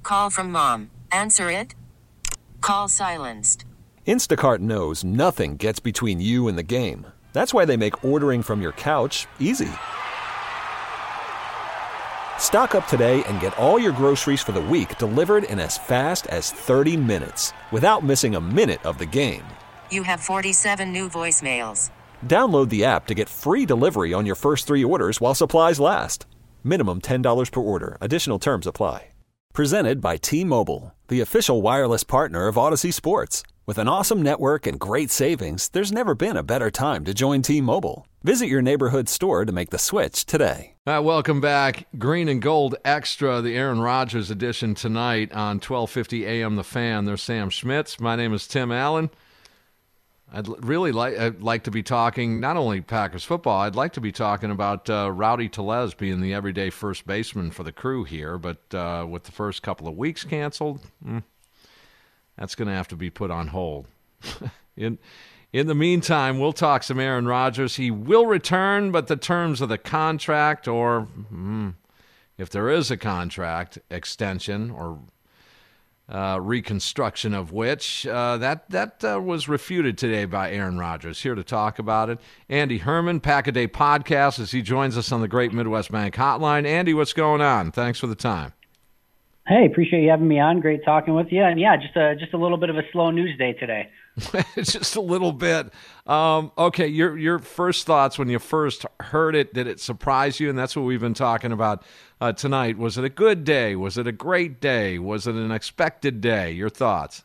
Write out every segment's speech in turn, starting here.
Call from mom. Answer it. Call silenced. Instacart knows nothing gets between you and the game. That's why they make ordering from your couch easy. Stock up today and get all your groceries for the week delivered in as fast as 30 minutes without missing a minute of the game. You have 47 new voicemails. Download the app to get free delivery on your first 3 orders while supplies last. Minimum $10 per order. Additional terms apply. Presented by T-Mobile, the official wireless partner of Odyssey Sports. With an awesome network and great savings, there's never been a better time to join T-Mobile. Visit your neighborhood store to make the switch today. Welcome back. Green and Gold Extra, the Aaron Rodgers edition tonight on 1250 AM The Fan. There's Sam Schmitz. My name is Tim Allen. I'd like to be talking not only Packers football, I'd like to be talking about Rowdy Tellez being the everyday first baseman for the crew here, but with the first couple of weeks canceled, that's going to have to be put on hold. In the meantime, we'll talk some Aaron Rodgers. He will return, but the terms of the contract, or if there is a contract extension or reconstruction of which, that was refuted today by Aaron Rodgers. Here to talk about it, Andy Herman, Pack-A-Day Podcast, as he joins us on the Great Midwest Bank Hotline. Andy, what's going on? Thanks for the time. Hey, appreciate you having me on. Great talking with you. And yeah, just a little bit of a slow news day today. Just a little bit. Okay, your first thoughts when you first heard it, did it surprise you? And that's what we've been talking about tonight. Was it a good day? Was it a great day? Was it an expected day? Your thoughts?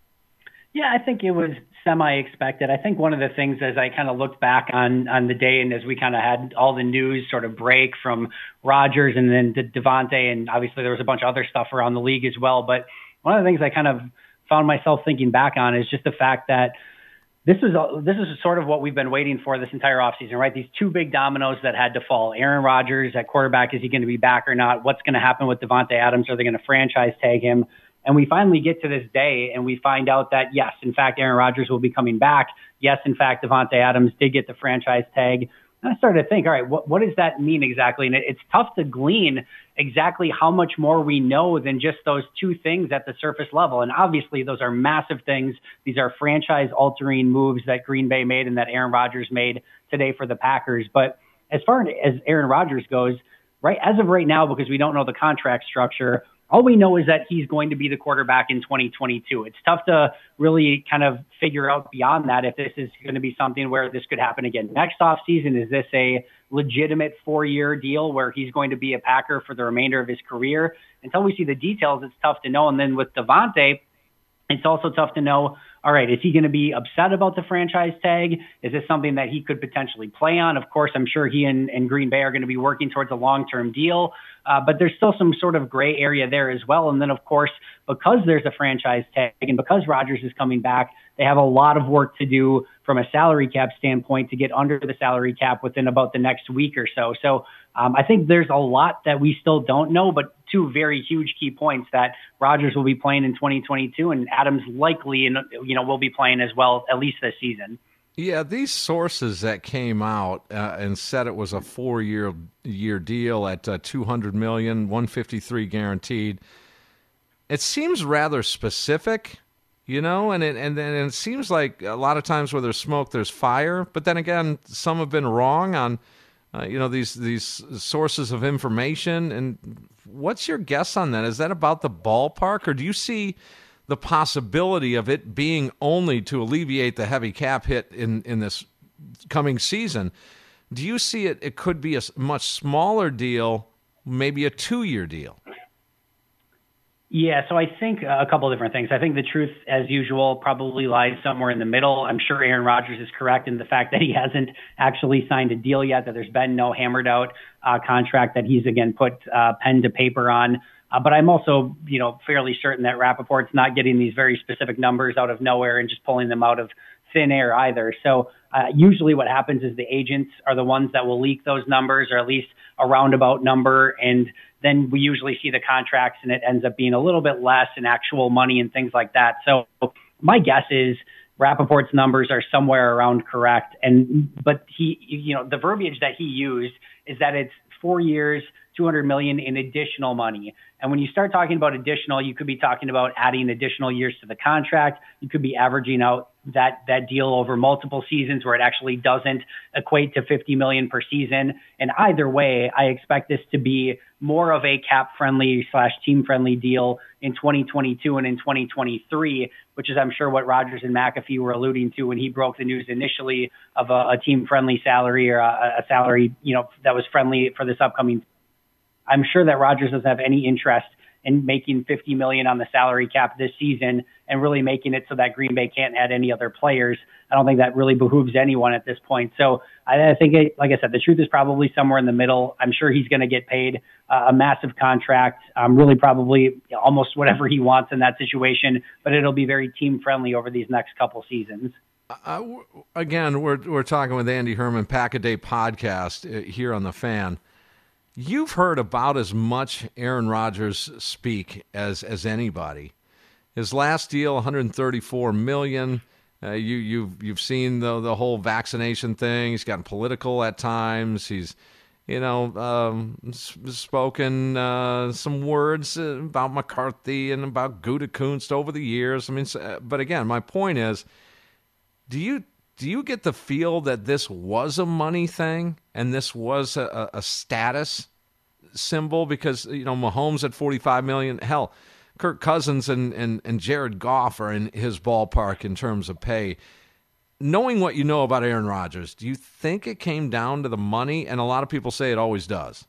Yeah, I think it was semi-expected. I think one of the things as I kind of looked back on the day and as we kind of had all the news sort of break from Rodgers and then Davante, and obviously there was a bunch of other stuff around the league as well. But one of the things I kind of found myself thinking back on is just the fact that this is sort of what we've been waiting for this entire offseason, right? These two big dominoes that had to fall. Aaron Rodgers at quarterback, is he going to be back or not? What's going to happen with Davante Adams? Are they going to franchise tag him? And we finally get to this day and we find out that, yes, in fact, Aaron Rodgers will be coming back. Yes, in fact, Davante Adams did get the franchise tag. And I started to think, all right, what does that mean exactly? And it's tough to glean exactly how much more we know than just those two things at the surface level. And obviously, those are massive things. These are franchise-altering moves that Green Bay made and that Aaron Rodgers made today for the Packers. But as far as Aaron Rodgers goes, right, as of right now, because we don't know the contract structure, all we know is that he's going to be the quarterback in 2022. It's tough to really kind of figure out beyond that if this is going to be something where this could happen again next offseason. Is this a legitimate 4-year deal where he's going to be a Packer for the remainder of his career? Until we see the details, it's tough to know. And then with Davante, it's also tough to know, all right, is he going to be upset about the franchise tag? Is this something that he could potentially play on? Of course, I'm sure he and Green Bay are going to be working towards a long-term deal, but there's still some sort of gray area there as well. And then, of course, because there's a franchise tag and because Rodgers is coming back, they have a lot of work to do from a salary cap standpoint to get under the salary cap within about the next week or so. So I think there's a lot that we still don't know, but two very huge key points that Rodgers will be playing in 2022 and Adams likely, will be playing as well, at least this season. Yeah, these sources that came out and said it was a 4-year deal at $200 million, $153 guaranteed. It seems rather specific, and it seems like a lot of times where there's smoke, there's fire. But then again, some have been wrong on, these sources of information. And what's your guess on that? Is that about the ballpark, or do you see the possibility of it being only to alleviate the heavy cap hit in this coming season? Do you see it could be a much smaller deal, maybe a 2-year deal? Yeah, so I think a couple of different things. I think the truth, as usual, probably lies somewhere in the middle. I'm sure Aaron Rodgers is correct in the fact that he hasn't actually signed a deal yet, that there's been no hammered out contract that he's, again, put pen to paper on. But I'm also, fairly certain that Rappaport's not getting these very specific numbers out of nowhere and just pulling them out of thin air either. So usually what happens is the agents are the ones that will leak those numbers, or at least a roundabout number. And then we usually see the contracts and it ends up being a little bit less in actual money and things like that. So my guess is Rappaport's numbers are somewhere around correct. But he, the verbiage that he used is that it's 4 years, $200 million in additional money. And when you start talking about additional, you could be talking about adding additional years to the contract. You could be averaging out that deal over multiple seasons where it actually doesn't equate to $50 million per season. And either way, I expect this to be more of a cap friendly / team friendly deal in 2022 and in 2023, which is I'm sure what Rodgers and McAfee were alluding to when he broke the news initially of a team friendly salary or a salary, that was friendly for this upcoming. I'm sure that Rodgers doesn't have any interest in making $50 million on the salary cap this season and really making it so that Green Bay can't add any other players. I don't think that really behooves anyone at this point. So I think, like I said, the truth is probably somewhere in the middle. I'm sure he's going to get paid a massive contract, really probably almost whatever he wants in that situation, but it'll be very team friendly over these next couple seasons. Again, we're talking with Andy Herman, Pack a Day podcast here on The Fan. You've heard about as much Aaron Rodgers speak as anybody. His last deal, $134 million. You've seen the whole vaccination thing. He's gotten political at times. He's spoken some words about McCarthy and about Gutekunst over the years. I mean, but again, my point is, do you get the feel that this was a money thing and this was a status symbol? Because, Mahomes at $45 million, hell, Kirk Cousins and Jared Goff are in his ballpark in terms of pay. Knowing what you know about Aaron Rodgers, do you think it came down to the money? And a lot of people say it always does.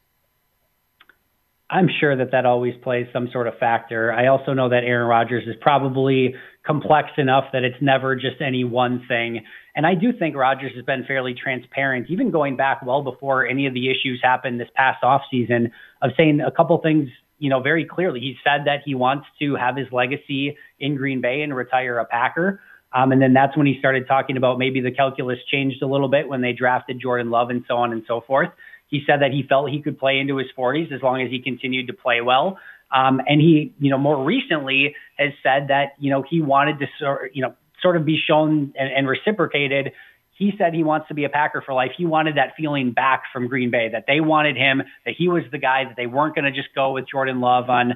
I'm sure that always plays some sort of factor. I also know that Aaron Rodgers is probably complex enough that it's never just any one thing. And I do think Rodgers has been fairly transparent, even going back well before any of the issues happened this past offseason, of saying a couple things, very clearly. He said that he wants to have his legacy in Green Bay and retire a Packer. And then that's when he started talking about maybe the calculus changed a little bit when they drafted Jordan Love and so on and so forth. He said that he felt he could play into his 40s as long as he continued to play well. And he, more recently has said that, he wanted to sort of be shown and reciprocated. He said he wants to be a Packer for life. He wanted that feeling back from Green Bay, that they wanted him, that he was the guy, that they weren't going to just go with Jordan Love on,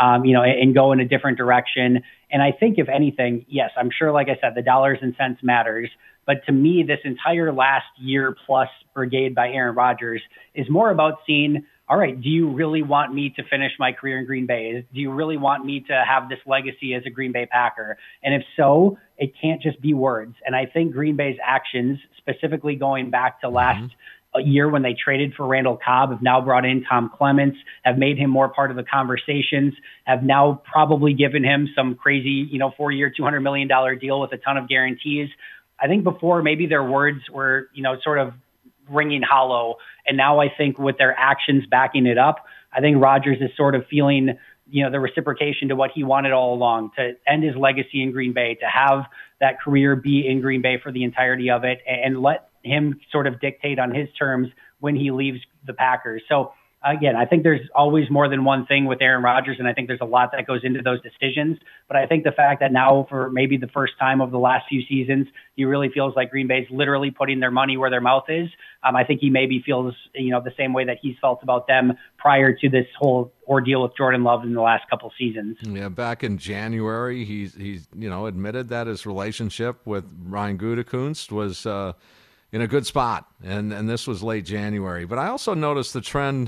and go in a different direction. And I think if anything, yes, I'm sure, like I said, the dollars and cents matters. But to me, this entire last year plus brigade by Aaron Rodgers is more about seeing, all right, do you really want me to finish my career in Green Bay? Do you really want me to have this legacy as a Green Bay Packer? And if so, it can't just be words. And I think Green Bay's actions, specifically going back to last year when they traded for Randall Cobb, have now brought in Tom Clements, have made him more part of the conversations, have now probably given him some crazy, 4-year, $200 million deal with a ton of guarantees. I think before maybe their words were, sort of ringing hollow. And now I think with their actions backing it up, I think Rodgers is sort of feeling, the reciprocation to what he wanted all along, to end his legacy in Green Bay, to have that career be in Green Bay for the entirety of it, and let him sort of dictate on his terms when he leaves the Packers. So again, I think there's always more than one thing with Aaron Rodgers, and I think there's a lot that goes into those decisions. But I think the fact that now, for maybe the first time over the last few seasons, he really feels like Green Bay's literally putting their money where their mouth is. I think he maybe feels, the same way that he's felt about them prior to this whole ordeal with Jordan Love in the last couple seasons. Yeah, back in January, he's admitted that his relationship with Ryan Gutekunst was in a good spot, and this was late January. But I also noticed the trend,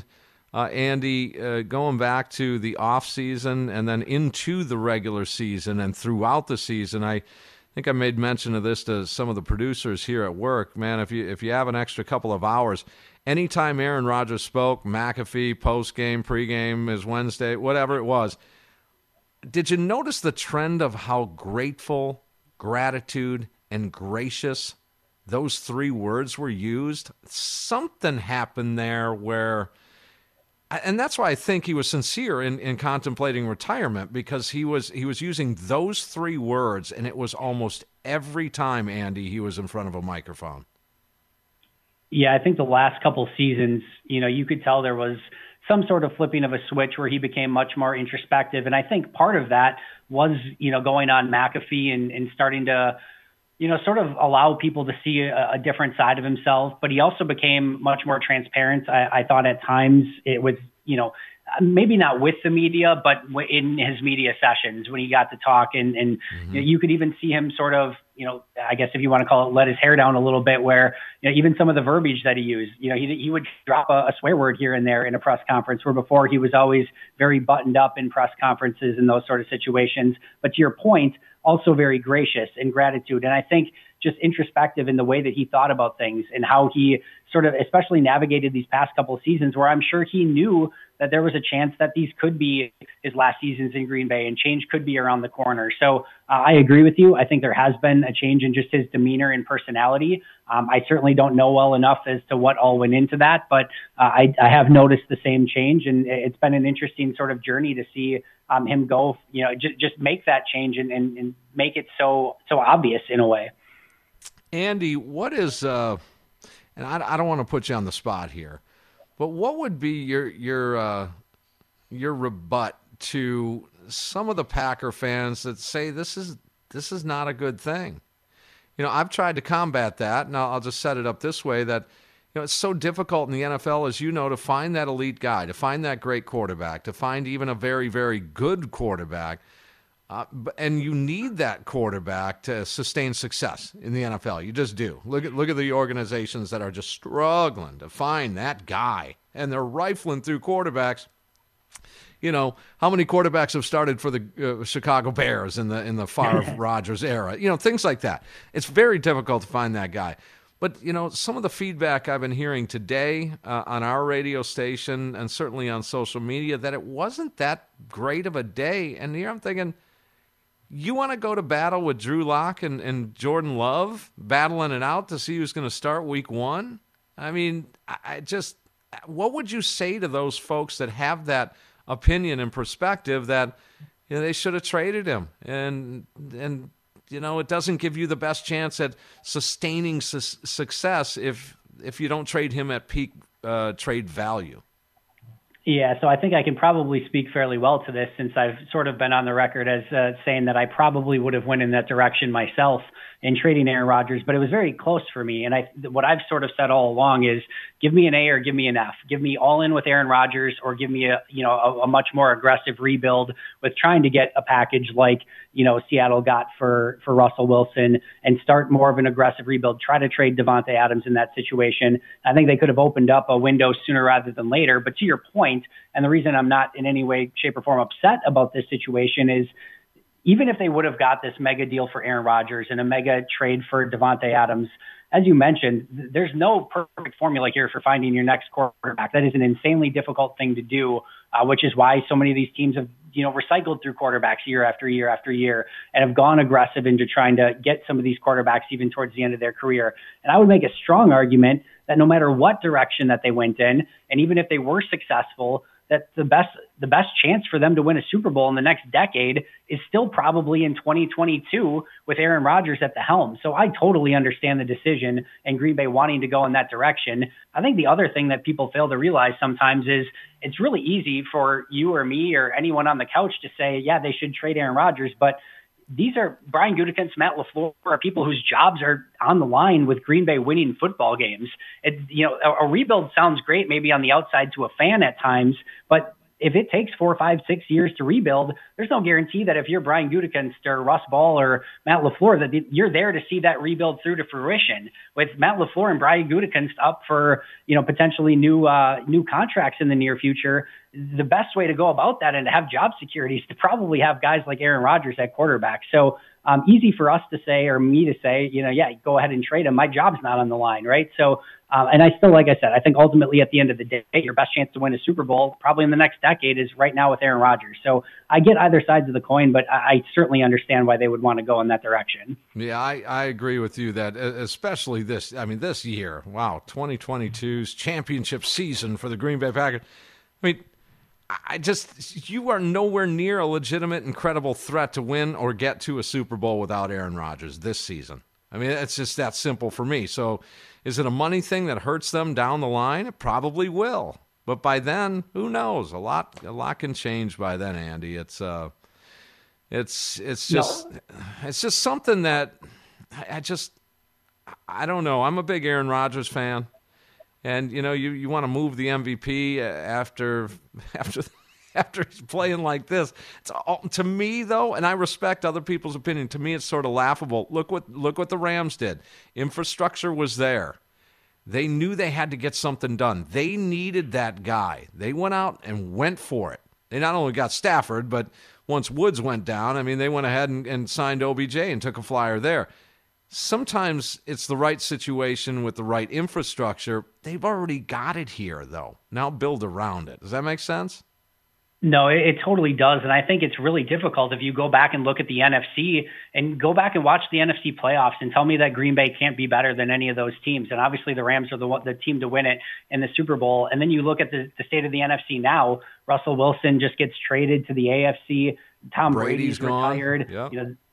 Andy, going back to the off season and then into the regular season and throughout the season. I think I made mention of this to some of the producers here at work. Man, if you have an extra couple of hours, anytime Aaron Rodgers spoke, McAfee, post-game, pre-game, his Wednesday, whatever it was, did you notice the trend of how grateful, gratitude, and gracious those three words were used? Something happened there where, and that's why I think he was sincere in contemplating retirement, because he was using those three words, and it was almost every time, Andy, he was in front of a microphone. Yeah, I think the last couple seasons, you could tell there was some sort of flipping of a switch where he became much more introspective. And I think part of that was, going on McAfee and starting to, sort of allow people to see a different side of himself. But he also became much more transparent. I thought at times it was, maybe not with the media, but in his media sessions when he got to talk, and you could even see him sort of, I guess if you want to call it, let his hair down a little bit, where, even some of the verbiage that he used, he would drop a swear word here and there in a press conference, where before he was always very buttoned up in press conferences and those sort of situations. But to your point, also very gracious and gratitude. And I think just introspective in the way that he thought about things and how he sort of especially navigated these past couple of seasons, where I'm sure he knew that there was a chance that these could be his last seasons in Green Bay and change could be around the corner. So I agree with you. I think there has been a change in just his demeanor and personality. I certainly don't know well enough as to what all went into that, but I have noticed the same change, and it's been an interesting sort of journey to see him go, just make that change and make it so obvious in a way. Andy, what is, and I don't want to put you on the spot here, but what would be your rebut to some of the Packer fans that say this is not a good thing? I've tried to combat that, and I'll just set it up this way, that it's so difficult in the NFL, as you know, to find that elite guy, to find that great quarterback, to find even a very, very good quarterback. And you need that quarterback to sustain success in the NFL. You just do. Look at the organizations that are just struggling to find that guy, and they're rifling through quarterbacks. How many quarterbacks have started for the Chicago Bears in the Favre Rodgers era? Things like that. It's very difficult to find that guy. But, some of the feedback I've been hearing today on our radio station and certainly on social media, that it wasn't that great of a day. And here I'm thinking, you want to go to battle with Drew Lock and Jordan Love, battling it out to see who's going to start week one? I mean, what would you say to those folks that have that opinion and perspective that they should have traded him, and it doesn't give you the best chance at sustaining success if you don't trade him at peak trade value? Yeah, so I think I can probably speak fairly well to this, since I've sort of been on the record as saying that I probably would have went in that direction myself in trading Aaron Rodgers, but it was very close for me. And what I've sort of said all along is, give me an A or give me an F. Give me all in with Aaron Rodgers, or give me a much more aggressive rebuild with trying to get a package like Seattle got for Russell Wilson, and start more of an aggressive rebuild. Try to trade Davante Adams in that situation. I think they could have opened up a window sooner rather than later. But to your point, and the reason I'm not in any way, shape, or form upset about this situation is, even if they would have got this mega deal for Aaron Rodgers and a mega trade for Davante Adams, as you mentioned, there's no perfect formula here for finding your next quarterback. That is an insanely difficult thing to do, which is why so many of these teams have, recycled through quarterbacks year after year after year, and have gone aggressive into trying to get some of these quarterbacks even towards the end of their career. And I would make a strong argument that no matter what direction that they went in, and even if they were successful, that the best chance for them to win a Super Bowl in the next decade is still probably in 2022 with Aaron Rodgers at the helm. So I totally understand the decision and Green Bay wanting to go in that direction. I think the other thing that people fail to realize sometimes is it's really easy for you or me or anyone on the couch to say, yeah, they should trade Aaron Rodgers, but these are Brian Gutekunst, Matt LaFleur, are people whose jobs are on the line with Green Bay winning football games. A rebuild sounds great maybe on the outside to a fan at times, but if it takes 4, 5, 6 years to rebuild, there's no guarantee that if you're Brian Gutekunst or Russ Ball or Matt LaFleur, that you're there to see that rebuild through to fruition. With Matt LaFleur and Brian Gutekunst up for, potentially new contracts in the near future, the best way to go about that and to have job security is to probably have guys like Aaron Rodgers at quarterback. So easy for us to say, or me to say, yeah, go ahead and trade him. My job's not on the line, right? So, and I still, like I said, I think ultimately at the end of the day, your best chance to win a Super Bowl probably in the next decade is right now with Aaron Rodgers. So I get either sides of the coin, but I certainly understand why they would want to go in that direction. Yeah, I agree with you that especially this year, wow, 2022's championship season for the Green Bay Packers. I mean, you are nowhere near a legitimate, incredible threat to win or get to a Super Bowl without Aaron Rodgers this season. I mean, it's just that simple for me. So is it a money thing that hurts them down the line? It probably will. But by then, who knows? A lot can change by then, Andy. It's just something that I don't know. I'm a big Aaron Rodgers fan. And, you want to move the MVP after he's playing like this. To me, though, and I respect other people's opinion, to me it's sort of laughable. Look what the Rams did. Infrastructure was there. They knew they had to get something done. They needed that guy. They went out and went for it. They not only got Stafford, but once Woods went down, they went ahead and signed OBJ and took a flyer there. Sometimes it's the right situation with the right infrastructure. They've already got it here, though. Now build around it. Does that make sense? No, it totally does. And I think it's really difficult if you go back and look at the NFC and go back and watch the NFC playoffs and tell me that Green Bay can't be better than any of those teams. And obviously the Rams are the team to win it in the Super Bowl. And then you look at the state of the NFC now. Russell Wilson just gets traded to the AFC. Tom Brady's retired. Yep.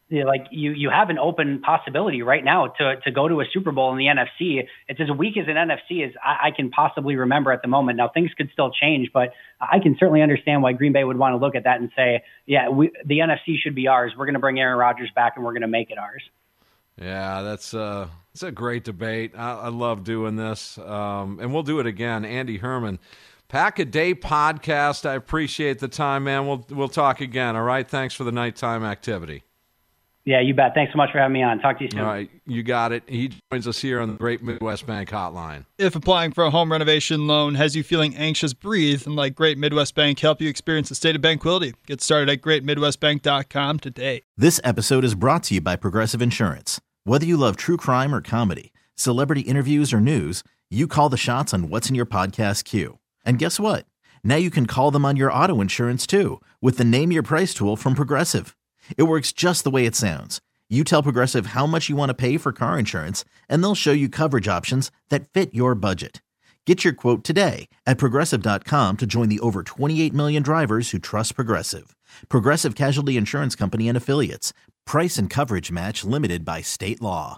You have an open possibility right now to go to a Super Bowl in the NFC. It's as weak as an NFC as I can possibly remember at the moment. Now, things could still change, but I can certainly understand why Green Bay would want to look at that and say, yeah, the NFC should be ours. We're going to bring Aaron Rodgers back, and we're going to make it ours. Yeah, it's a great debate. I love doing this, and we'll do it again. Andy Herman, Pack a Day Podcast. I appreciate the time, man. We'll talk again, all right? Thanks for the nighttime activity. Yeah, you bet. Thanks so much for having me on. Talk to you soon. All right, you got it. He joins us here on the Great Midwest Bank Hotline. If applying for a home renovation loan has you feeling anxious, breathe and let Great Midwest Bank help you experience a state of banquility. Get started at greatmidwestbank.com today. This episode is brought to you by Progressive Insurance. Whether you love true crime or comedy, celebrity interviews or news, you call the shots on what's in your podcast queue. And guess what? Now you can call them on your auto insurance too with the Name Your Price tool from Progressive. It works just the way it sounds. You tell Progressive how much you want to pay for car insurance, and they'll show you coverage options that fit your budget. Get your quote today at Progressive.com to join the over 28 million drivers who trust Progressive. Progressive Casualty Insurance Company and Affiliates. Price and coverage match limited by state law.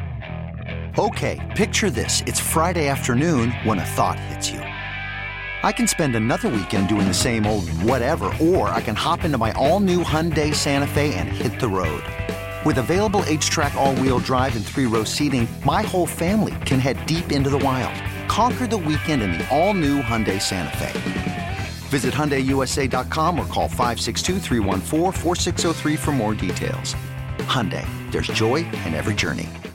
Okay, picture this. It's Friday afternoon when a thought hits you. I can spend another weekend doing the same old whatever, or I can hop into my all-new Hyundai Santa Fe and hit the road. With available H-Track all-wheel drive and 3-row seating, my whole family can head deep into the wild. Conquer the weekend in the all-new Hyundai Santa Fe. Visit HyundaiUSA.com or call 562-314-4603 for more details. Hyundai, there's joy in every journey.